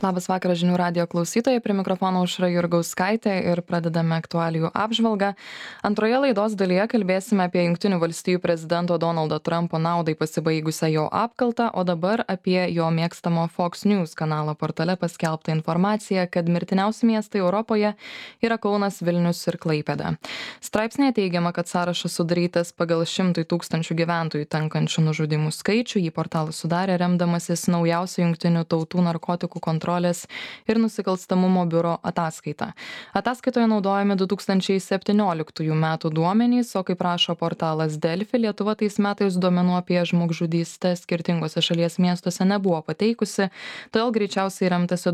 Labas vakaras žinių radijo klausytojai, prie mikrofono Aušra Jurgauskaitė ir pradedame aktualijų apžvalgą. Antroje laidos dalyje kalbėsime apie Jungtinių valstijų prezidento Donaldo Trumpo naudai pasibaigusią jo apkaltą, o dabar apie jo mėgstamo Fox News kanalo portale paskelbtą informaciją, kad mirtiniausi miestai Europoje yra Kaunas, Vilnius ir Klaipėda. Straipsnėje teigiama, kad sąrašas sudarytas pagal 100 000 gyventojų tenkančių nužudimų skaičių. Jį portalas sudarė remdamasis naujausia Jungtinių tautų narkotikų kontrolės ir nusikalstamumo biuro ataskaita. Ataskaitoje naudojami 2017 metų duomenys, o kaip rašo portalas Delfi, Lietuva tais metais duomenų apie žmogžudystę skirtingose šalies miestuose nebuvo pateikusi, todėl greičiausiai remtasi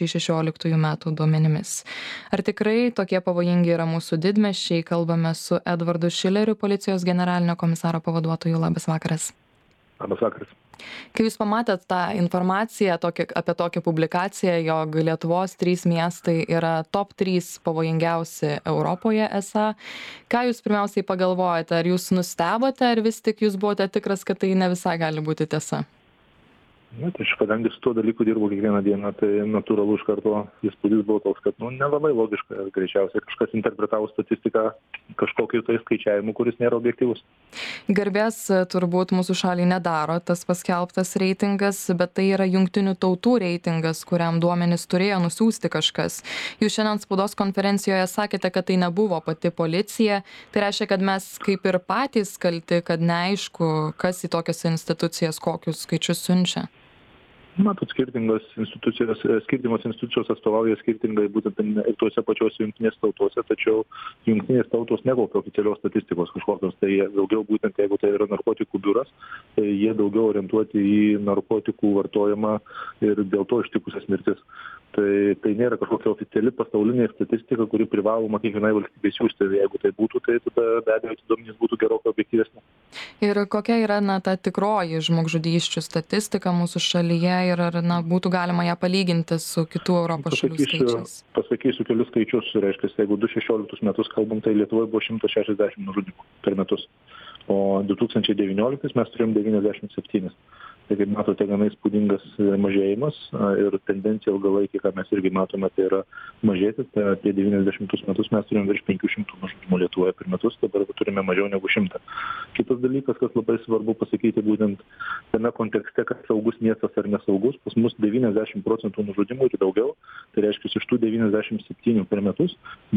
2016 metų duomenimis. Ar tikrai tokie pavojingi yra mūsų didmiesčiai? Kalbame su Edvardu Šileriu, policijos generalinio komisaro pavaduotoju. Labas vakaras. Labas vakaras. Kai jūs pamatėt tą informaciją apie tokią publikaciją, jog Lietuvos 3 miestai yra top 3 pavojingiausi Europoje esą, ką jūs pirmiausiai pagalvojate? Ar jūs nustebote, ar vis tik jūs buvote tikras, kad tai ne visai gali būti tiesa? Na, tai aš kadangi su tuo dalyku dirbu kiekvieną dieną, tai natūralu iš karto įspūdis buvo toks, kad nelabai logiška, greičiausiai kažkas interpretavo statistiką kažkokiu tai skaičiavimu, kuris nėra objektyvus. Garbės turbūt mūsų šaliai nedaro tas paskelbtas reitingas, bet tai yra Jungtinių tautų reitingas, kuriam duomenis turėjo nusiųsti kažkas. Jūs šiandien spaudos konferencijoje sakėte, kad tai nebuvo pati policija. Tai reiškia, kad mes kaip ir patys kalti, kad neaišku, kas į tokias institucijas kokius skaičius siunčia. Matot, skirtingos institucijos atstovauja skirtingai būtent ir tuose pačiuose jungtinės tautose, tačiau jungtinės tautos nekaupia oficialios statistikos kažkokios, tai daugiau būtent jeigu tai yra narkotikų biuras, tai jie daugiau orientuoti į narkotikų vartojimą ir dėl to ištikusias mirtis. Tai nėra kažkokia oficiali pasaulinė statistika, kuri privaloma kiekvienai valstybei siųsti. Jeigu tai būtų, tai tada be abejo duomenys būtų gerokai objektyvesni. Ir kokia yra ta tikroji žmogžudysčių statistika mūsų šalyje ir ar būtų galima ją palyginti su kitų Europos šalių skaičiais? Pasakysiu kelius skaičius, reiškia, jeigu 2016 metus kalbam, tai Lietuvoje buvo 160 nužudimų per metus, o 2019 mes turėjom 97. Tai kaip matote, gana įspūdingas mažėjimas ir tendencija ilgalaikė, ką mes irgi matome, tai yra mažėti. Tai apie 90 metus mes turėjom virš 500 nužudimų Lietuvoje per metus, dabar turime mažiau negu 100. Kitas dalykas, kas labai svarbu pasakyti būtent tame kontekste, kad saugus miestas ar nesaugus, pas mus 90% nužudimų ir daugiau, tai reiškia iš tų 97 per metus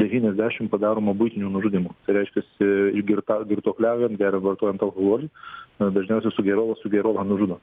90 padaroma buitinių nužudimų. Tai reiškia girtuokliaujant, geriant, vartojant alkoholį, dažniausiai su gerova nužudo.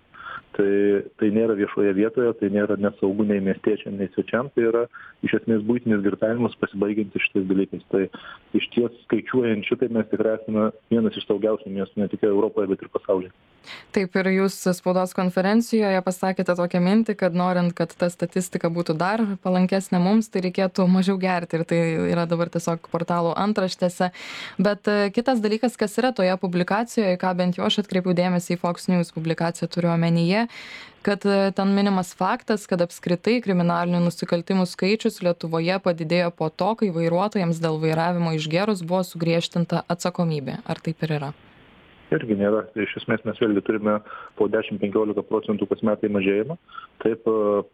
Tai nėra viešoje vietoje, tai nėra nesaugu nei miestiečiam, nei svečiam, tai yra iš esmės buitinis girtavimas pasibaigiantis šitais dalykais. Tai iš ties skaičiuojant šitai mes tikrai esame vienas iš saugiausių miestų ne tik Europoje, bet ir pasaulyje. Taip, ir jūs spaudos konferencijoje pasakėte tokią mintį, kad norint, kad ta statistika būtų dar palankesnė mums, tai reikėtų mažiau gerti ir tai yra dabar tiesiog portalų antraštėse. Bet kitas dalykas, kas yra toje publikacijoje, ką bent jau aš atkreipiau dėmesį į Fox News publikaciją turiu omenyje, kad ten minimas faktas, kad apskritai kriminalinių nusikaltimų skaičius Lietuvoje padidėjo po to, kai vairuotojams dėl vairavimo išgėrus buvo sugriežtinta atsakomybė. Ar taip ir yra? Irgi nėra. Iš esmės mes vėlgi turime po 10-15% kas metai mažėjimą. Taip,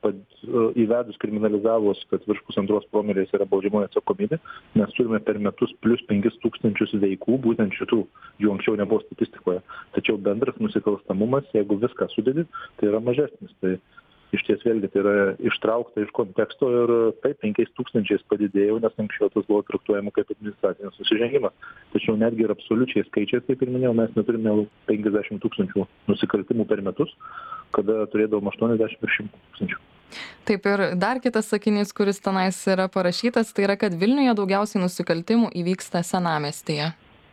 įvedus kriminalizavus, kad virš 1,5 promilės yra baudžiamoji atsakomybė, mes turime per metus plus 5,000 veikų, būtent šitų, jų anksčiau nebuvo statistikoje. Tačiau bendras nusikalstamumas, jeigu viską sudedi, tai yra mažesnis. Tai iš ties vėlgi tai yra ištraukta iš konteksto ir taip 5,000 padidėjo, nes anksčiau tas buvo traktuojama kaip administracinis nusižengimas. Tačiau netgi ir absoliučiai skaičiais, kaip ir minėjau, mes neturime 50,000 nusikaltimų per metus, kada turėdavom 80 ir 100,000. Taip, ir dar kitas sakinys, kuris tenais yra parašytas, tai yra, kad Vilniuje daugiausiai nusikaltimų įvyksta senamiestyje.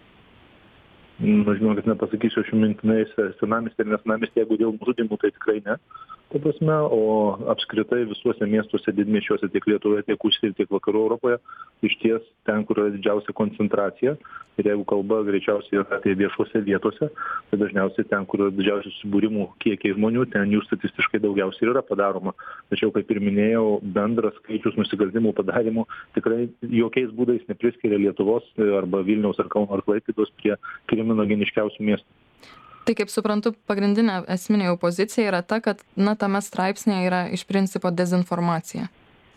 Žinokit, nepasakysiu aš mintinai senamiestį ir nesenamiestį, jeigu dėl nužudimų, tai tikrai ne. Ta prasme, o apskritai visuose miestuose, didmiesčiuose, tiek Lietuvoje, tiek užsienio, tiek vakarų Europoje, iš ties ten, kur yra didžiausia koncentracija, ir jeigu kalba greičiausiai yra apie viešuose vietose, tai dažniausiai ten, kur yra didžiausių subūrimų kiekiai žmonių, ten jų statistiškai daugiausiai yra padaroma. Tačiau, kaip ir minėjau, bendras skaičius nusikaltimų padarimų tikrai jokiais būdais nepriskiria Lietuvos arba Vilniaus ar Kauno ar Klaipėdos prie kriminogeniškiausių miestų. Tai kaip suprantu, pagrindinė esminė jau pozicija yra ta, kad tame straipsnėje yra iš principo dezinformacija.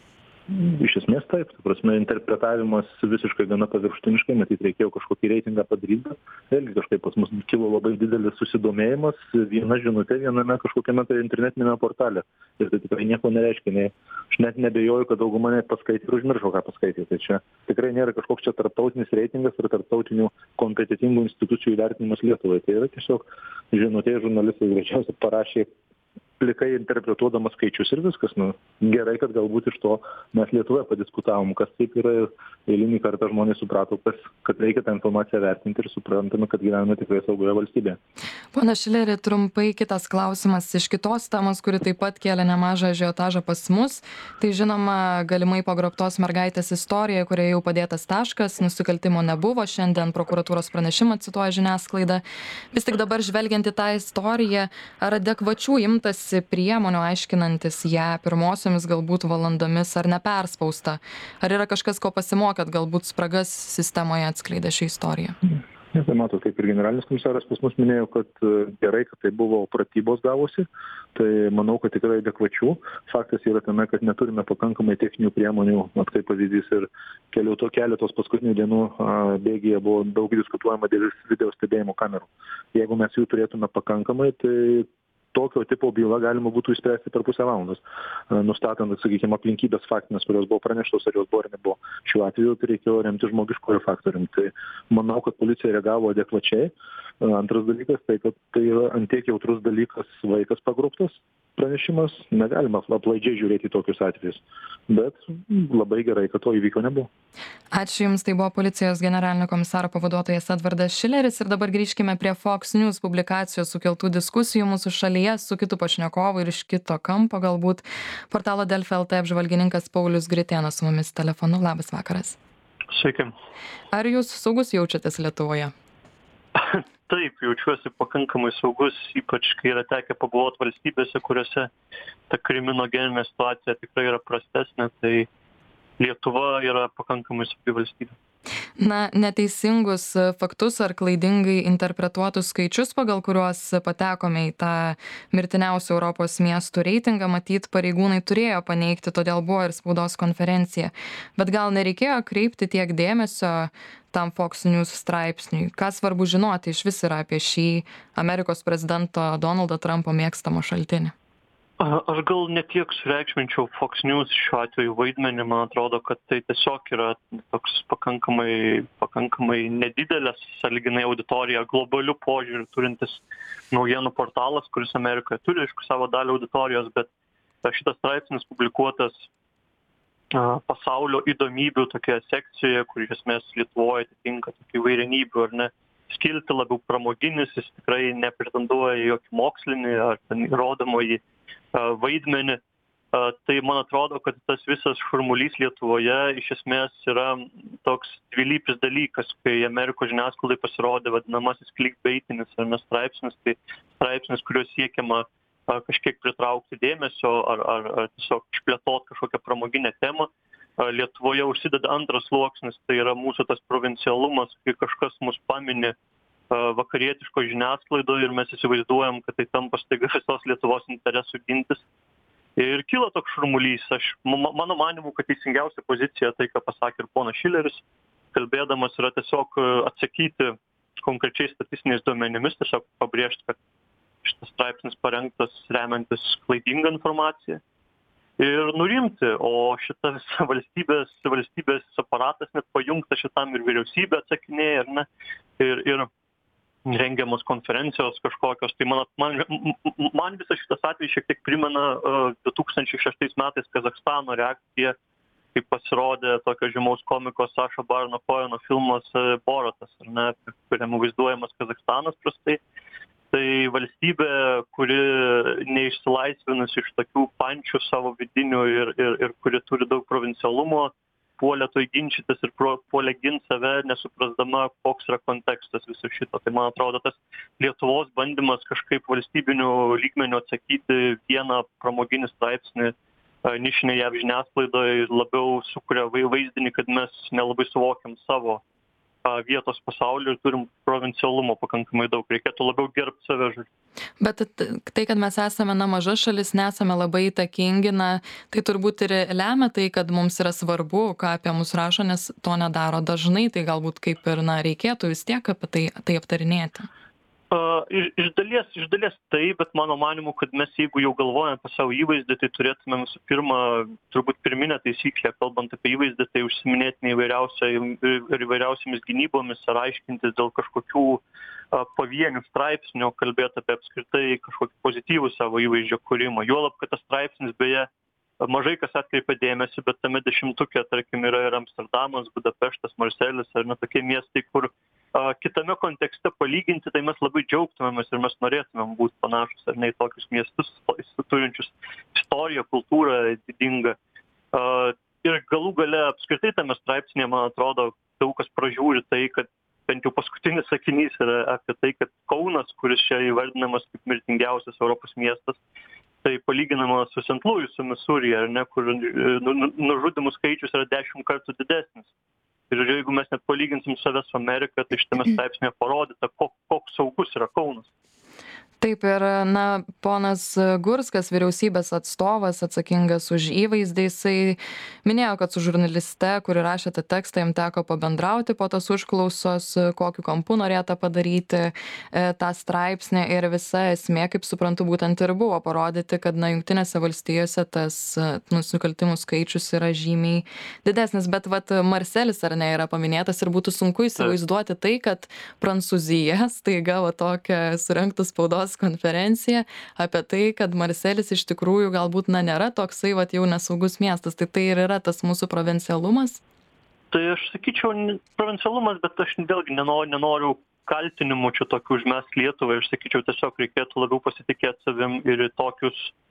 Iš esmės taip, ta prasme, interpretavimas visiškai gana paviršutiniškai, matyt, reikėjo kažkokį reitingą padaryti, vėlgi kažkaip pas mus kilo labai didelis susidomėjimas, viena žinutė viename kažkokiame tai internetinėme portale. Ir tai tikrai nieko nereiškia, aš net nebejoju, kad dauguma net paskaitė ir užmiršo, ką paskaitė. Tai čia tikrai nėra kažkoks čia tarptautinis reitingas ir tarptautinių kompetitingų institucijų įvertinimas Lietuvai. Tai yra tiesiog žinutė, žurnalistai greičiausiai parašė plikai interpretuodamas skaičius ir viskas. Gerai, kad galbūt iš to mes Lietuvoje padiskutavom, kas taip yra ir eilinį kartą žmonės suprato, kad reikia tą informaciją vertinti ir suprantame, kad gyvename tikrai saugoje valstybėje. Pone Šileri, trumpai kitas klausimas iš kitos temos, kuri taip pat kėlė nemažą ažiotažą pas mus. Tai žinoma, galimai pagrobtos mergaitės istorija, kurioje jau padėtas taškas, nusikaltimo nebuvo, šiandien prokuratūros pranešimą cituoja žiniasklaida. Vis tik dabar žvelgiant į tą istoriją, ar adekvačių imtas priemonių aiškinantis ją pirmosiomis galbūt valandomis ar neperspausta? Ar yra kažkas, ko pasimokėt, galbūt spragas sistemoje atskleidė šią istoriją? Tai matot, kaip ir generalinis komisaras pas mus minėjo, kad gerai, kad tai buvo pratybos gavosi, tai manau, kad tikrai adekvačių. Faktas yra tame, kad neturime pakankamai techninių priemonių, kaip pavyzdys ir keletos paskutinių dienų bėgyje buvo daug diskutuojama dėl video stebėjimo kamerų. Jeigu mes jų turėtume pakankamai, tai tokio tipo bylą galima būtų išspręsti per pusę valandos, nustatant, sakykime, aplinkybės faktinės, kurios buvo praneštos, ar jos buvo ar nebuvo. Šiuo atveju tai reikėjo remti žmogiškojo faktoriumi. Tai manau, kad policija reagavo adekvačiai. Antras dalykas, tai kad tai yra antiek jautrus dalykas vaikas pagrobtas pranešimas, negalima aplaidžiai žiūrėti į tokius atvejus. Bet labai gerai, kad to įvyko nebuvo. Ačiū Jums, tai buvo policijos generalinio komisaro pavaduotojas Edvardas Šileris ir dabar grįžkime prie Fox News publikacijos sukeltų diskusijų mūsų šalyje su kitu pašnekovu ir iš kito kampo galbūt. Portalo Delfi LT apžvalgininkas Paulius Gritėnas su mumis telefonu. Labas vakaras. Sveiki. Ar Jūs saugus jaučiatės Lietuvoje? Taip, jaučiuosi pakankamai saugus, ypač kai yra tekę pabuvoti valstybėse, kuriuose ta kriminogeninė situacija tikrai yra prastesnė, tai Lietuva yra pakankamai saugi valstybė. Neteisingus faktus ar klaidingai interpretuotus skaičius, pagal kuriuos patekome į tą mirtiniausių Europos miestų reitingą, matyt, pareigūnai turėjo paneigti, todėl buvo ir spaudos konferencija. Bet gal nereikėjo kreipti tiek dėmesio tam Fox News straipsniui? Ką svarbu žinoti iš vis yra apie šį Amerikos prezidento Donaldo Trumpo mėgstamą šaltinį? Aš gal ne tiek sureikšminčiau Fox News šiuo atveju vaidmenį, man atrodo, kad tai tiesiog yra toks pakankamai nedidelės sąlyginai auditorija globalių požiūrių turintis naujienų portalas, kuris Amerikoje turi, aišku, savo dalį auditorijos, bet šitas straipsnis publikuotas pasaulio įdomybių tokioje sekcijoje, kur iš esmės Lietuvoje atitinka tokių įvairianybių, ar ne, skilti labiau pramoginis, jis tikrai nepretenduoja į jokį mokslinį ar ten įrodomąjį vaidmenį. Tai man atrodo, kad tas visas šurmulys Lietuvoje iš esmės yra toks dvilypis dalykas, kai Amerikos žiniasklaidai pasirodė vadinamasis clickbaitinis ar ne straipsnis, tai straipsnis, kuriuo siekiama kažkiek pritraukti dėmesio ar tiesiog išplėtoti kažkokią pramoginę temą. Lietuvoje užsideda antras sluoksnis, tai yra mūsų tas provincialumas, kai kažkas mus pamini vakarietiško žiniasklaidoje ir mes įsivaizduojam, kad tai tampa staiga visos Lietuvos interesų gintis. Ir kyla toks šurmulys. Mano manimu, kad teisingiausia pozicija, tai ką pasakė ir ponas Šileris, kalbėdamas yra tiesiog atsakyti konkrečiais statistiniais duomenimis, tiesiog pabrėžti, kad šitas straipsnis parengtas remiantis klaidingą informaciją ir nurimti, o šitas valstybės aparatas net pajungta šitam ir vyriausybė atsakinėja, ar ne, ir rengiamos konferencijos kažkokios. Tai man visas šitas atvejis šiek tiek primena 2006 metais Kazachstano reakciją, kai pasirodė tokio žymaus komiko Saša Barono Coheno filmas Boratas, ar ne, kuriame vaizduojamas Kazachstanas prastai. Tai valstybė, kuri neišsilaisvinusi iš tokių pančių savo vidinių ir kuri turi daug provincialumo, puolė toj ginčytis ir puolė ginti save, nesuprasdama, koks yra kontekstas viso šito. Tai man atrodo, tas Lietuvos bandymas kažkaip valstybinių lygmenių atsakyti vieną pramoginį straipsnį nišinėje JAV žiniasklaidoje labiau sukuria vaizdinį, kad mes nelabai suvokiam savo vietos pasaulyje ir turim provincialumo pakankamai daug. Reikėtų labiau gerbti save, žodžiu. Bet tai, kad mes esame maža šalis, nesame labai įtakingi, tai turbūt ir lemia tai, kad mums yra svarbu, ką apie mus rašo, nes to nedaro dažnai, tai galbūt kaip ir reikėtų vis tiek apie tai aptarinėti. Iš dalies tai, bet mano manimu, kad mes jeigu jau galvojame apie savo įvaizdį, tai turėtume visų pirma, turbūt pirminę taisyklę, kalbant apie įvaizdį, tai užsiminėti įvairiausiamis gynybomis ar aiškintis dėl kažkokių pavienių straipsnių, kalbėti apie apskritai kažkokį pozityvų savo įvaizdžio kūrimą. Juolab, kad tas straipsnis beje mažai kas atkreipia dėmesį, bet tame 10-uke, tarkim, yra ir Amsterdamas, Budapeštas, Marselis ar tokie miestai, kur kitame kontekste palyginti, tai mes labai džiaugtumėmės ir mes norėtumėm būti panašus ar ne į tokius miestus, turinčius istoriją, kultūrą didingą. Ir galų gale apskritai tame straipsnėje, man atrodo, daug kas pražiūri tai, kad bent jau paskutinis sakinys yra apie tai, kad Kaunas, kuris čia įvardinamas kaip mirtingiausias Europos miestas, tai palyginama su St. Louisu, Missouri, ar ne, kur nužudimų skaičius yra 10 kartų didesnis. Ir jeigu mes net palyginsim save su Amerika, tai šitame straipsnėje parodyta, koks saugus yra Kaunas. Taip ir, ponas Gurskas, vyriausybės atstovas atsakingas už įvaizdį, jisai minėjo, kad su žurnaliste, kuri rašė tą tekstą, jam teko pabendrauti po tos užklausos, kokiu kampu norėta padaryti tą straipsnį ir visa esmė, kaip suprantu, būtent ir buvo parodyti, kad Jungtinėse valstijose tas nusikaltimų skaičius yra žymiai didesnis, bet Marselis ar ne yra paminėtas ir būtų sunku įsivaizduoti tai, kad Prancūzija staiga tokią surengtų spaudos konferencija apie tai, kad Marselis iš tikrųjų galbūt nėra toksai jau nesaugus miestas. Tai ir yra tas mūsų provincialumas? Tai aš sakyčiau provincialumas, bet aš vėlgi nenoriu kaltinimų čia tokių užmest Lietuvai. Aš sakyčiau, tiesiog reikėtų labiau pasitikėti savim ir į tokius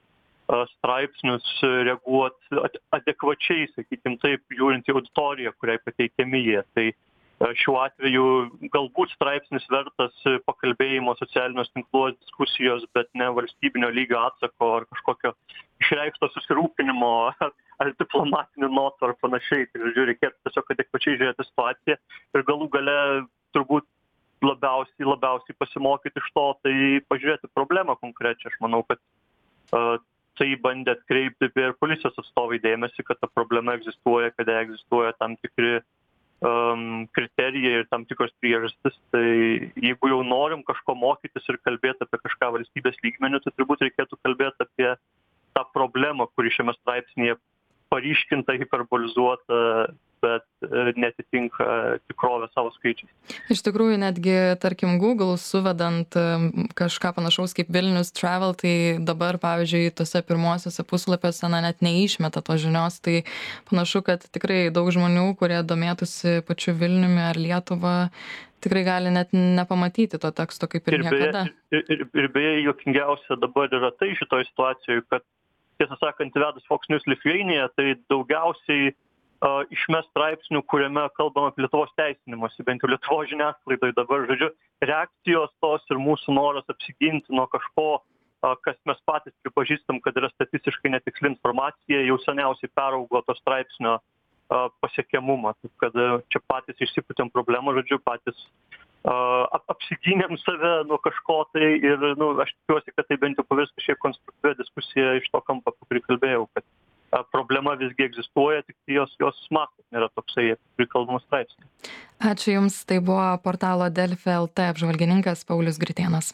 straipsnius reaguoti adekvačiai, sakykim taip, žiūrint į auditoriją, kuriai pateikiami jie. Tai šiuo atveju galbūt straipsnis vertas pakalbėjimo socialiniuose tinkluose, diskusijos, bet ne valstybinio lygio atsako ar kažkokio išreikšto susirūpinimo ar diplomatinių notų ar panašiai. Tai žodžiu, reikėtų tiesiog adekvačiai žiūrėti situaciją ir galų gale turbūt labiausiai pasimokyti iš to, tai pažiūrėti problemą konkrečią. Aš manau, kad tai bandė atkreipti ir policijos atstovai dėmesį, kad ta problema egzistuoja, kad egzistuoja tam tikri kriterijai ir tam tikros priežastis, tai jeigu jau norim kažko mokytis ir kalbėti apie kažką valstybės lygmeniu, tai turbūt reikėtų kalbėti apie tą problemą, kuri šiame straipsnėje paryškinta, hiperbolizuota, bet netitinka tikrovę savo skaičiais. Iš tikrųjų, netgi, tarkim, Google suvedant kažką panašaus kaip Vilnius Travel, tai dabar, pavyzdžiui, tose pirmosiuose puslapiuose net neišmeta tos žinios, tai panašu, kad tikrai daug žmonių, kurie domėtųsi pačiu Vilniumi ar Lietuva, tikrai gali net nepamatyti to teksto kaip ir niekada. Ir beje, juokingiausia dabar yra tai šitoj situacijoje, kad, tiesą sakant, įvedus Fox News Lithuania, tai daugiausiai išmes straipsnių, kuriame kalbama apie Lietuvos teisinimąsi, bent jau Lietuvos žiniasklaidoj dabar, žodžiu, reakcijos tos ir mūsų noras apsiginti nuo kažko, kas mes patys pripažįstam, kad yra statistiškai netiksli informacija, jau seniausiai peraugo to straipsnio pasiekiamumą. Taip kad čia patys išsipūtėm problemą, žodžiu, patys apsigynėm save nuo kažko tai ir aš tikiuosi, kad tai bent jau pavirs kažkiek konstruktyvia diskusija iš to kampo, apie kurį kalbėjau, kad problema visgi egzistuoja, tik jos mastas nėra toksai, kurį kalbama straipsnė. Ačiū Jums, tai buvo portalo Delfi LT apžvalgininkas Paulius Gritėnas.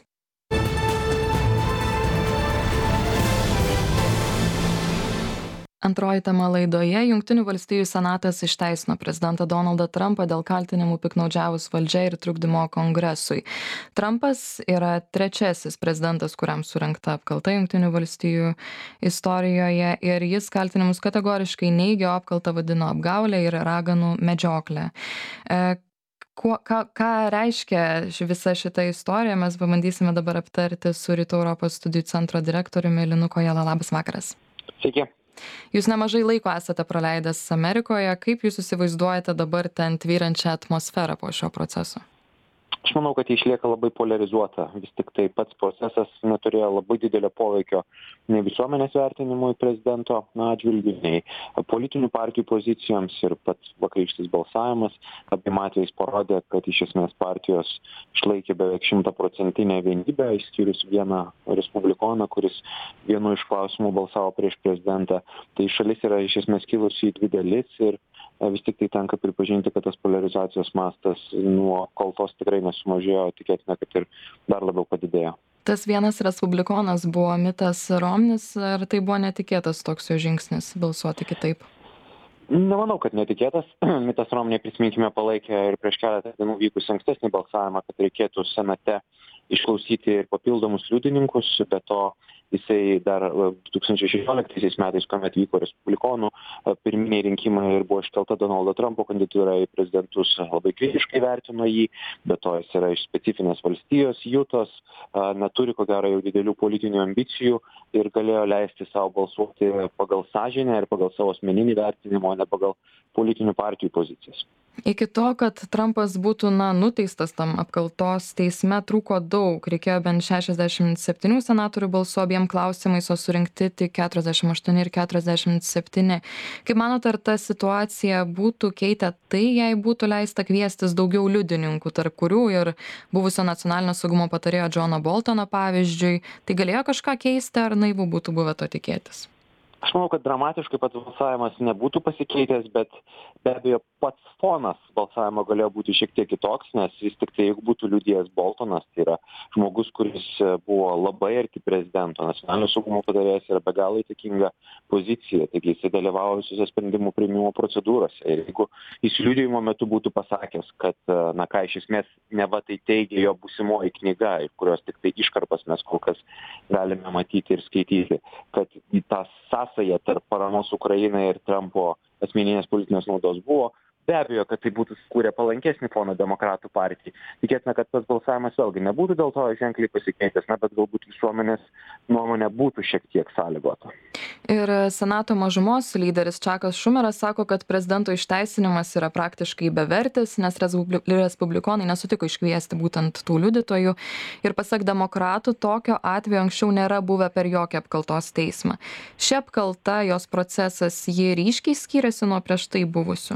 Antroji tema laidoje. Jungtinių valstijų senatas išteisino prezidentą Donaldą Trumpą dėl kaltinimų piktnaudžiavus valdžia ir trukdymo kongresui. Trumpas yra trečiasis prezidentas, kuriam surengta apkalta Jungtinių valstijų istorijoje ir jis kaltinimus kategoriškai neigė, apkaltą vadino apgaulę ir raganų medžioklę. Ką reiškia visa šita istorija, mes pabandysime dabar aptarti su Rytų Europos studijų centro direktoriumi Linu Kojala. Labas vakaras. Sveiki. Jūs nemažai laiko esate praleidęs Amerikoje. Kaip jūs įsivaizduojate dabar ten tvyrančią atmosferą po šio proceso? Aš manau, kad ji išlieka labai polarizuota. Vis tik tai pats procesas neturėjo labai didelio poveikio nei visuomenės vertinimui prezidento atžvilgiu, nei politinių partijų pozicijoms ir pats vakarykštis balsavimas abiem atvejais parodė, kad iš esmės partijos išlaikė beveik 100% vienybę, išskyrus vieną respublikoną, kuris vienu iš klausimų balsavo prieš prezidentą. Tai šalis yra iš esmės kilusi į dvi dalis ir vis tik tai tenka pripažinti, kad tas polarizacijos mastas nuo kaltos tikrai nesumažėjo, tikėtina, kad ir dar labiau padidėjo. Tas vienas respublikonas buvo Mitas Romnis, ar tai buvo netikėtas toks jo žingsnis balsuoti kitaip? Nemanau, kad netikėtas. Mitas Romney, prisiminkime, palaikė ir prieš keletą dienų vykusį ankstesnį balsavimą, kad reikėtų senate išklausyti ir papildomus liudininkus, be to jisai dar 2016 metais, kuomet vyko respublikonų pirminiai rinkimai ir buvo iškelta Donaldo Trumpo kandidatūra į prezidentus, labai kritiškai vertino jį, be to jis yra iš specifinės valstijos, Jutos, neturi ko gero jau didelių politinių ambicijų ir galėjo leisti savo balsuoti pagal sąžinę ir pagal savo asmeninį vertinimą, o ne pagal politinių partijų pozicijas. Iki to, kad Trumpas būtų nuteistas tam apkaltos teisme, trūko daug. Reikėjo bent 67 senatorių balsų abiem klausimais, o surinkti tik 48 ir 47. Kaip manot, ar ta situacija būtų keitę tai, jei būtų leista kviestis daugiau liudininkų, tarp kurių ir buvusio nacionalinio saugumo patarėjo Džono Boltono pavyzdžiui, tai galėjo kažką keisti, ar naivu būtų buvę to tikėtis? Aš manau, kad dramatiškai pats balsavimas nebūtų pasikeitęs, bet be abejo pats fonas balsavimo galėjo būti šiek tiek kitoks, nes vis tik tai, jeigu būtų liudijęs Boltonas, tai yra žmogus, kuris buvo labai arti prezidento, nacionalinio saugumo patarėjas yra be galo įtakinga pozicija, taigi jis dalyvavo visose sprendimų priėmimo procedūrose. Ir jeigu jis liudijimo metu būtų pasakęs, kad, iš esmės neva tai teigia jo būsimoji knyga, kurios tik tai iškarpas mes kol kas galime matyti ir skaityti, kad į tą sąsają tarp paramos Ukrainai ir Trumpo asmeninės politinės naudos buvo, be abejo, kad tai būtų sukūrę palankesnį foną demokratų partijai. Tikėtina, kad tas balsavimas vėlgi nebūtų dėl to ženkliai pasikeitęs, bet galbūt visuomenės nuomonė būtų šiek tiek sąlygota. Ir Senato mažumos lyderis Čakas Šumeras sako, kad prezidento išteisinimas yra praktiškai bevertis, nes respublikonai nesutiko iškviesti būtent tų liudytojų. Ir pasak demokratų, tokio atvejo anksčiau nėra buvę per jokią apkaltos teismą. Ši apkalta, jos procesas, ji ryškiai skiriasi nuo prieš tai buvusių?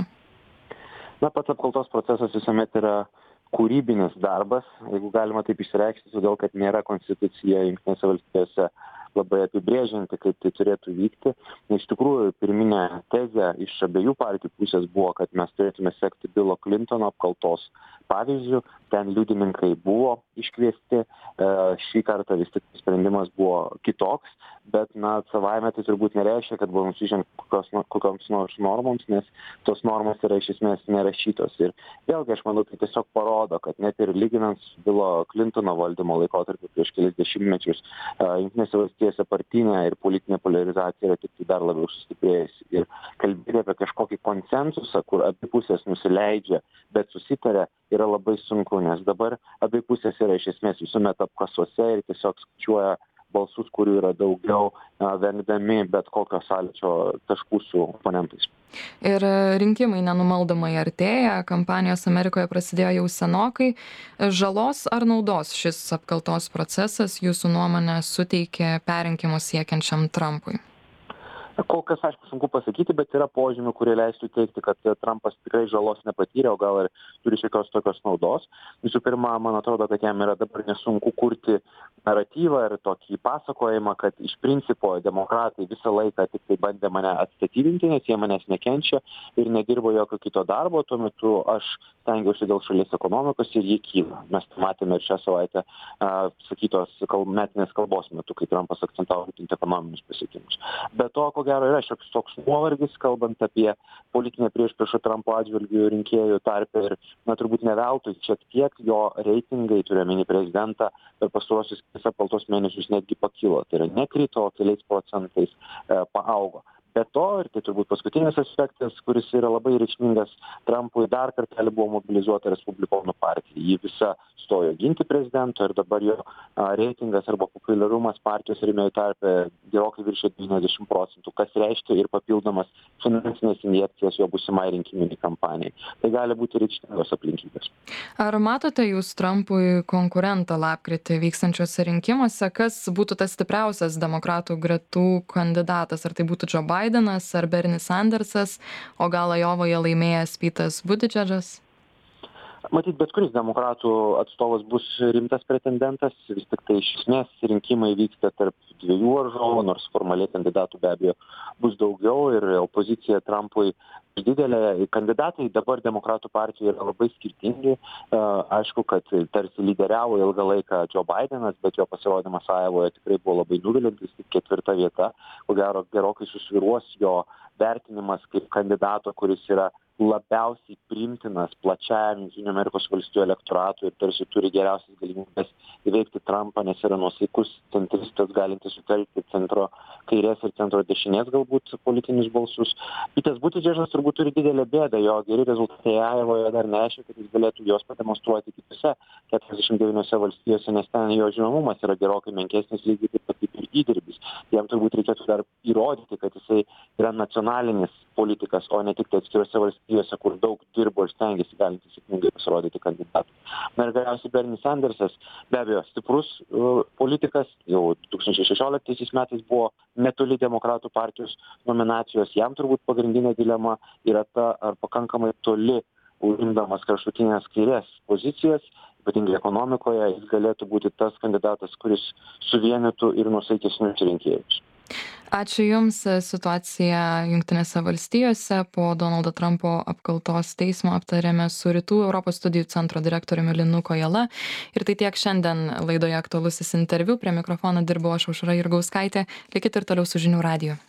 Pats apkaltos procesas visuomet yra kūrybinis darbas, jeigu galima taip išsireikšti, todėl kad nėra konstitucija Jungtinėse valstijose labai apibrėžianti, kaip tai turėtų vykti. Iš tikrųjų, pirminė tezė iš abiejų partijų pusės buvo, kad mes turėtume sekti Bilo Klintono apkaltos pavyzdžių, ten liudininkai buvo iškviesti, šį kartą vis tik sprendimas buvo kitoks, bet savaime tai turbūt nereiškia, kad buvo nusižengta kokioms nors normoms, nes tos normos yra iš esmės nerašytos. Ir vėlgi aš manau, tai tiesiog parodo, kad net ir lyginant su Bilo Klintono valdymo laikotarpiu prieš kelis dešimtmečius, Jungtinėse valstijose partinė ir politinė polarizacija yra tik dar labiau sustiprėjusi. Ir kalbėti apie kažkokį konsensusą, kur abi pusės nusileidžia, bet susitarė, yra labai sunku, nes dabar abi pusės yra iš esmės visuomet apkasuose ir tiesiog skaičiuoja balsus, kurių yra daugiau, vengdami bet kokio sąlyčio taškų su oponentais. Ir rinkimai nenumaldomai artėja, kampanijos Amerikoje prasidėjo jau senokai. Žalos ar naudos šis apkaltos procesas jūsų nuomone suteikė perrinkimo siekiančiam Trumpui? Kol kas, aišku, sunku pasakyti, bet yra požymių, kurie leistų teigti, kad Trumpas tikrai žalos nepatyrė, o gal ir turi šiokios tokios naudos. Visų pirma, man atrodo, kad jam yra dabar nesunku kurti naratyvą ir tokį pasakojimą, kad iš principo demokratai visą laiką tik tai bandė mane atstatydinti, nes jie manęs nekenčia ir nedirbo jokio kito darbo. Tuo metu aš stengiausi dėl šalies ekonomikos ir jie kyla. Mes matėme ir šią savaitę sakytos metinės kalbos metu, kai Trumpas akcentavo būtent ekonominius pasiekimus. Be to, ko gero, yra šioks toks nuovargis, kalbant apie politinę priešpriešą Trumpo atžvilgių rinkėjų tarpe ir, turbūt neveltui, šiek tiek jo reitingai, turiuomenį prezidentą, per pastaruosius apkaltos mėnesius netgi pakilo. Tai yra nekrito, keliais procentais paaugo. Be to, ir tai turbūt paskutinis aspektas, kuris yra labai reikšmingas Trumpui, dar kartelį buvo mobilizuota Respublikonų partija. Ji visa stojo ginti prezidento ir dabar jo reitingas arba populiarumas partijos rėmėjų tarpe gerokai viršė 90%, kas reiškia ir papildomas finansinės injekcijas jo būsimai rinkiminiai kampanijai. Tai gali būti reikšmingos aplinkybės. Ar matote jūs Trumpui konkurentą lapkritį vykstančiuose rinkimuose? Kas būtų tas stipriausias demokratų gretų kandidatas? Ar tai būtų Joe Bidenas ar Bernie Sandersas, o gal Ajovoje laimėjęs Pete'as Buttigieg'as? Matyt, bet kuris demokratų atstovas bus rimtas pretendentas, vis tik tai iš esmės rinkimai vyksta tarp dviejų varžovų, nors formaliai kandidatų be abejo bus daugiau ir opozicija Trumpui didelė. Kandidatai dabar demokratų partijoje yra labai skirtingi. Aišku, kad tarsi lyderiavo ilgą laiką Joe Bidenas, bet jo pasirodymas Ajovoje tikrai buvo labai nuviliantis, tik 4. vieta. Ko gero gerokai susvyruos jo vertinimas kaip kandidato, kuris yra labiausiai priimtinas plačiajam Jungtinių Amerikos valstijų elektoratui ir tarsi turi geriausias galimybes įveikti Trumpą, nes yra nuosaikus centristas, galintis sutelkti centro kairės ir centro dešinės galbūt politinius balsus. Pete'as Buttigieg'as turbūt turi didelę bėdą, jo geri rezultatai Ajovoje dar nereiškia, kad jis galėtų juos pademonstruoti kitose 49 valstijose, nes ten jo žinomumas yra gerokai menkesnis, lygiai taip pat kaip ir įdirbis. Jam turbūt reikėtų dar įrodyti, kad jisai yra nacionalinis politikas, o ne tik atskirose valstijose, kur daug dirbo ir stengiasi galinti sėkmingai pasirodyti kandidatų. Na ir galiausiai Bernie Sandersas, be abejo, stiprus politikas, jau 2016 metais buvo netoli demokratų partijos nominacijos. Jam turbūt pagrindinė dilema yra ta, ar pakankamai toli užimdamas kraštutinės kairės pozicijas, ypatingai ekonomikoje, jis galėtų būti tas kandidatas, kuris suvienytų ir nuosaikesnius rinkėjus. Ačiū Jums. Situaciją Jungtinėse valstijose po Donaldo Trumpo apkaltos teismo aptarėme su Rytų Europos studijų centro direktoriumi Linu Kojala. Ir tai tiek šiandien laidoje Aktualusis interviu. Prie mikrofono dirbo aš, Aušra Jurgauskaitė. Likit ir toliau su Žinių radiju.